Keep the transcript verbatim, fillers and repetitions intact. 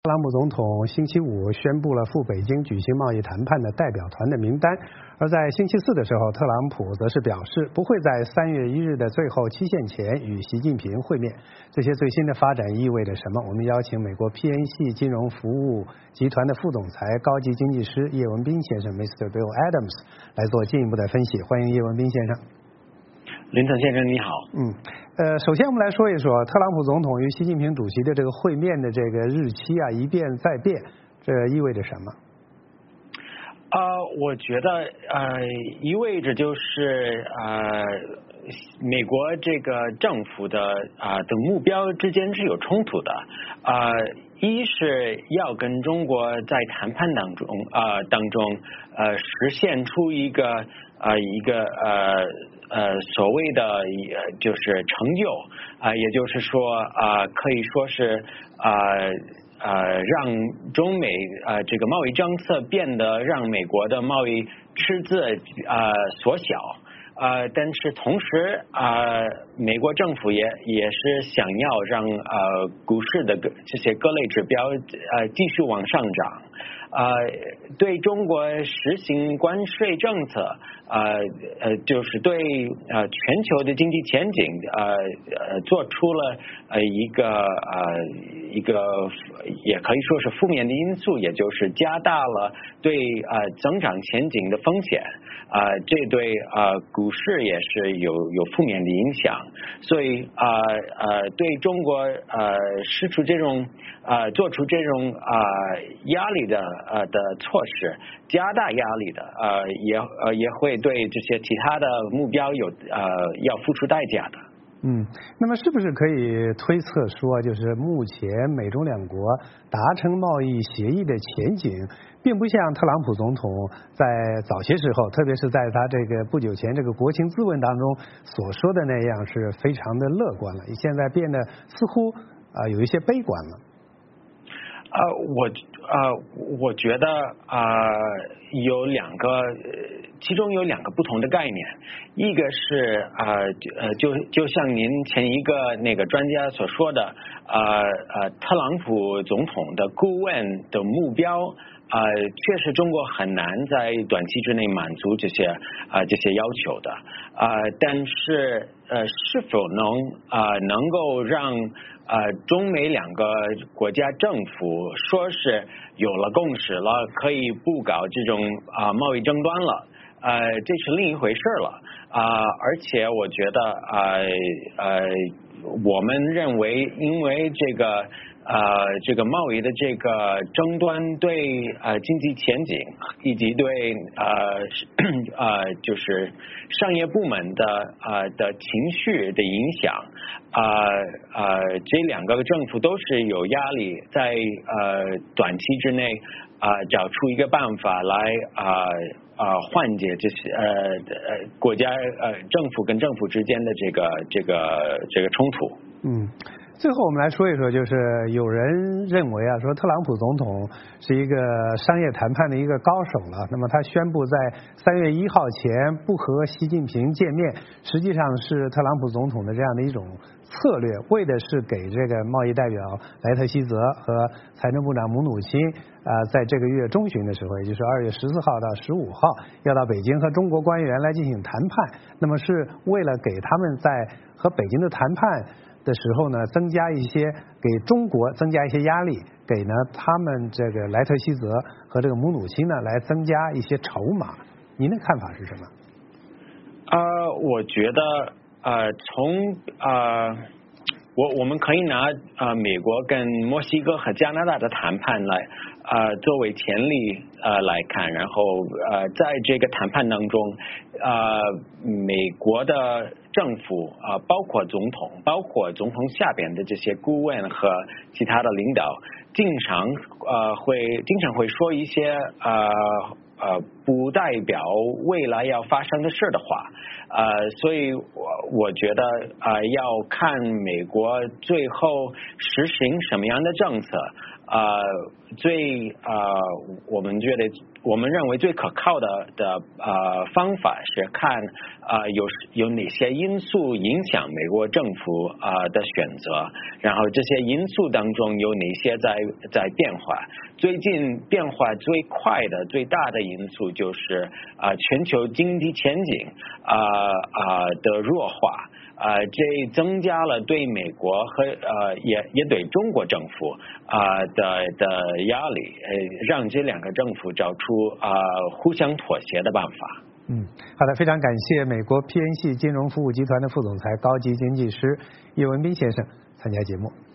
特朗普总统星期五宣布了赴北京举行贸易谈判的代表团的名单，而在星期四的时候，特朗普则是表示不会在三月一日的最后期限前与习近平会面。这些最新的发展意味着什么？我们邀请美国 P N C 金融服务集团的副总裁、高级经济师叶文斌先生 ，Mister Bill Adams 来做进一步的分析。欢迎叶文斌先生。 林腾先生你好。 嗯，呃，首先我们来说一说特朗普总统与习近平主席的这个会面的这个日期啊，一变再变，这意味着什么？ 呃，我觉得呃，意味着就是呃，美国这个政府的啊、呃、的目标之间是有冲突的。呃，一是要跟中国在谈判当中啊、呃、当中呃实现出一个呃一个呃。呃，所谓的呃就是成就啊、呃，也就是说啊、呃，可以说是呃呃让中美呃这个贸易政策变得让美国的贸易赤字呃缩小。呃，但是同时啊、呃，美国政府也也是想要让呃股市的这些各类指标呃继续往上涨。呃，对中国实行关税政策，呃呃，就是对呃全球的经济前景，呃呃，做出了呃一个呃一个也可以说是负面的因素，也就是加大了对呃增长前景的风险，啊、呃，这对呃股市也是有有负面的影响，所以啊 呃, 呃对中国呃施出这种呃做出这种啊、呃、压力的。呃的措施，加大压力的，呃也呃也会对这些其他的目标有呃要付出代价的。 嗯，那么是不是可以推测说，就是目前美中两国达成贸易协议的前景，并不像特朗普总统在早些时候，特别是在他这个不久前这个国情咨文当中所说的那样，是非常的乐观了，现在变得似乎啊、呃、有一些悲观了。 呃，我呃，我觉得啊、呃，有两个，其中有两个不同的概念，一个是啊呃就就像您前一个那个专家所说的，呃呃，特朗普总统的顾问的目标。呃，确实中国很难在短期之内满足这些啊、呃、这些要求的啊、呃，但是呃是否能啊、呃、能够让呃中美两个国家政府说是有了共识了，可以不搞这种啊、呃、贸易争端了，呃这是另一回事了啊、呃，而且我觉得呃呃我们认为因为这个。呃，这个贸易的这个争端对呃经济前景以及对呃呃就是商业部门的呃的情绪的影响，呃呃这两个政府都是有压力，在呃短期之内啊、呃、找出一个办法来啊啊、呃呃、缓解这些呃呃国家呃政府跟政府之间的这个这个这个冲突。 嗯。最后我们来说一说，就是有人认为啊，说特朗普总统是一个商业谈判的一个高手了。那么他宣布在三月一号前不和习近平见面，实际上是特朗普总统的这样的一种策略，为的是给这个贸易代表莱特希泽和财政部长姆努钦啊、呃，在这个月中旬的时候，也就是二月十四号到十五号，要到北京和中国官员来进行谈判。那么是为了给他们在和北京的谈判的时候呢，增加一些给中国增加一些压力，给呢他们这个莱特希泽和这个姆努钦呢来增加一些筹码。您的看法是什么？ 呃，我觉得呃从呃我我们可以拿呃美国跟墨西哥和加拿大的谈判来呃作为前例呃来看，然后呃在这个谈判当中，呃美国的政府啊、呃，包括总统，包括总统下边的这些顾问和其他的领导，经常呃会经常会说一些呃呃不代表未来要发生的事的话，呃，所以我我觉得呃要看美国最后实行什么样的政策呃最呃我们觉得我们认为最可靠的的呃方法是看呃有有哪些因素影响美国政府呃的选择，然后这些因素当中有哪些在在变化。最近变化最快的最大的因素就是啊、呃、全球经济前景啊啊、呃呃、的弱化。呃，这增加了对美国和呃也也对中国政府啊、呃、的的压力，呃，让这两个政府找出啊、呃、互相妥协的办法。 嗯，好的，非常感谢美国 P N C 金融服务集团的副总裁、高级经济师叶文斌先生参加节目。